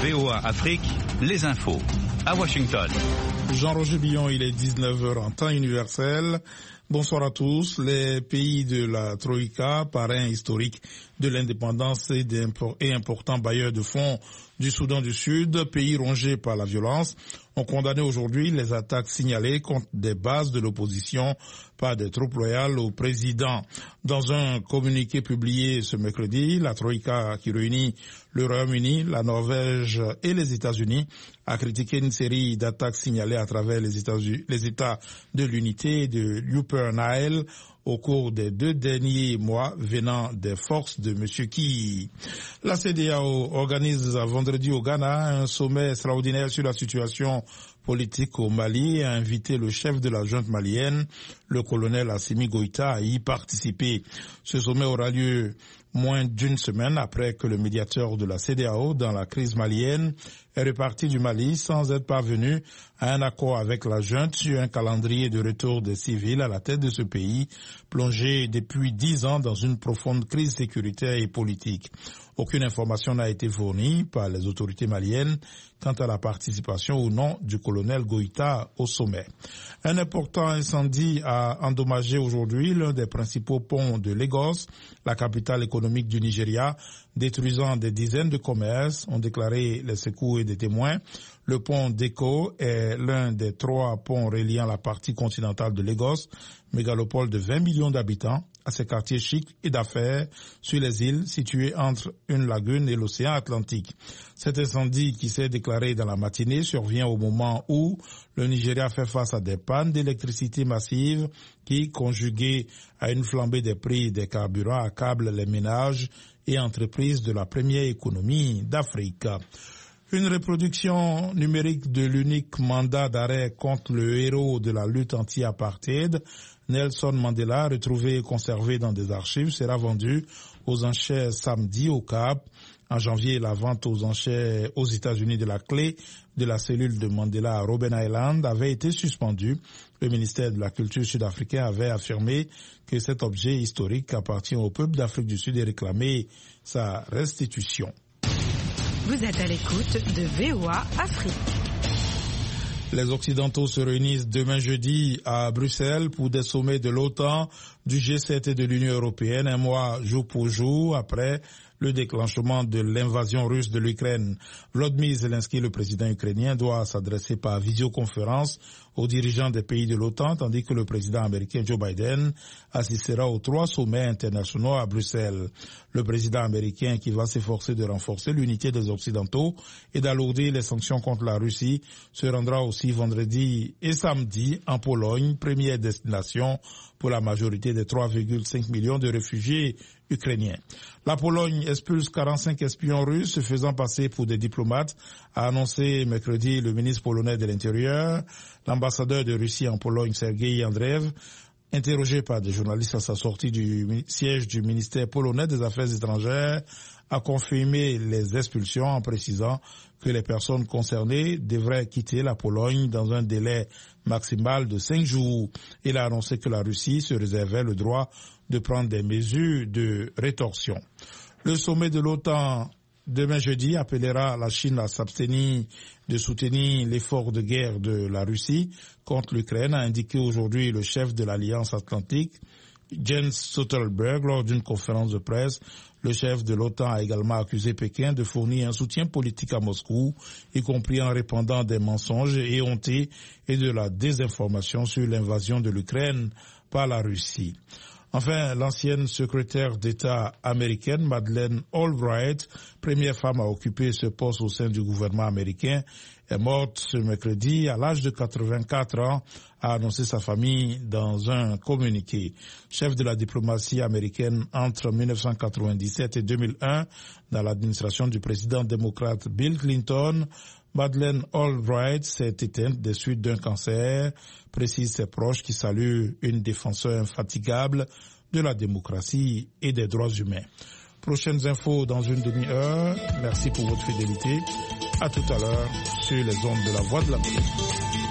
VOA Afrique, les infos. À Washington. Jean-Roger Billon, il est 19h en temps universel. Bonsoir à tous. Les pays de la Troïka, parrain historique de l'indépendance et important bailleur de fonds du Soudan du Sud, pays rongé par la violence, ont condamné aujourd'hui les attaques signalées contre des bases de l'opposition par des troupes loyales au président. Dans un communiqué publié ce mercredi, la Troïka, qui réunit le Royaume-Uni, la Norvège et les États-Unis, a critiqué une série d'attaques signalées à travers les États de l'unité de Upper Nile au cours des 2 derniers mois venant des forces de M. Ki. La CEDEAO organise vendredi au Ghana un sommet extraordinaire sur la situation politique au Mali et a invité le chef de la junte malienne, le colonel Assimi Goïta, à y participer. Ce sommet aura lieu moins d'une semaine après que le médiateur de la CEDEAO dans la crise malienne est reparti du Mali sans être parvenu à un accord avec la junte sur un calendrier de retour des civils à la tête de ce pays, plongé depuis 10 ans dans une profonde crise sécuritaire et politique. Aucune information n'a été fournie par les autorités maliennes quant à la participation ou non du colonel Goïta au sommet. Un important incendie a endommagé aujourd'hui l'un des principaux ponts de Lagos, la capitale économique du Nigeria, détruisant des dizaines de commerces, ont déclaré les secours et des témoins. Le pont d'Eko est l'un des 3 ponts reliant la partie continentale de Lagos, mégalopole de 20 millions d'habitants, à ses quartiers chics et d'affaires sur les îles situées entre une lagune et l'océan Atlantique. Cet incendie qui s'est déclaré dans la matinée survient au moment où le Nigeria fait face à des pannes d'électricité massives qui, conjuguées à une flambée des prix des carburants, accablent les ménages et entreprises de la première économie d'Afrique. Une reproduction numérique de l'unique mandat d'arrêt contre le héros de la lutte anti-apartheid, Nelson Mandela, retrouvé et conservé dans des archives, sera vendue aux enchères samedi au Cap. En janvier, la vente aux enchères aux États-Unis de la clé de la cellule de Mandela à Robben Island avait été suspendue. Le ministère de la Culture sud-africain avait affirmé que cet objet historique appartient au peuple d'Afrique du Sud et réclamé sa restitution. Vous êtes à l'écoute de VOA Afrique. Les Occidentaux se réunissent demain jeudi à Bruxelles pour des sommets de l'OTAN, du G7 et de l'Union européenne, un mois jour pour jour après le déclenchement de l'invasion russe de l'Ukraine. Volodymyr Zelensky, le président ukrainien, doit s'adresser par visioconférence aux dirigeants des pays de l'OTAN, tandis que le président américain Joe Biden assistera aux 3 sommets internationaux à Bruxelles. Le président américain, qui va s'efforcer de renforcer l'unité des Occidentaux et d'alourdir les sanctions contre la Russie, se rendra aussi vendredi et samedi en Pologne, première destination pour la majorité des 3,5 millions de réfugiés ukrainiens. La Pologne expulse 45 espions russes se faisant passer pour des diplomates, a annoncé mercredi le ministre polonais de l'Intérieur. L'ambassadeur de Russie en Pologne, Sergei Andreev, interrogé par des journalistes à sa sortie du siège du ministère polonais des Affaires étrangères, a confirmé les expulsions en précisant que les personnes concernées devraient quitter la Pologne dans un délai maximal de 5 jours. Il a annoncé que la Russie se réservait le droit de prendre des mesures de rétorsion. Le sommet de l'OTAN demain jeudi appellera la Chine à s'abstenir de soutenir l'effort de guerre de la Russie contre l'Ukraine, a indiqué aujourd'hui le chef de l'Alliance Atlantique, Jens Stoltenberg, lors d'une conférence de presse. Le chef de l'OTAN a également accusé Pékin de fournir un soutien politique à Moscou, y compris en répandant des mensonges éhontés et de la désinformation sur l'invasion de l'Ukraine par la Russie. Enfin, l'ancienne secrétaire d'État américaine, Madeleine Albright, première femme à occuper ce poste au sein du gouvernement américain, est morte ce mercredi à l'âge de 84 ans, a annoncé sa famille dans un communiqué. Chef de la diplomatie américaine entre 1997 et 2001, dans l'administration du président démocrate Bill Clinton, Madeleine Albright s'est éteinte des suites d'un cancer, précisent ses proches qui saluent une défenseur infatigable de la démocratie et des droits humains. Prochaines infos dans une demi-heure. Merci pour votre fidélité. À tout à l'heure sur les ondes de la Voix de l'Amérique.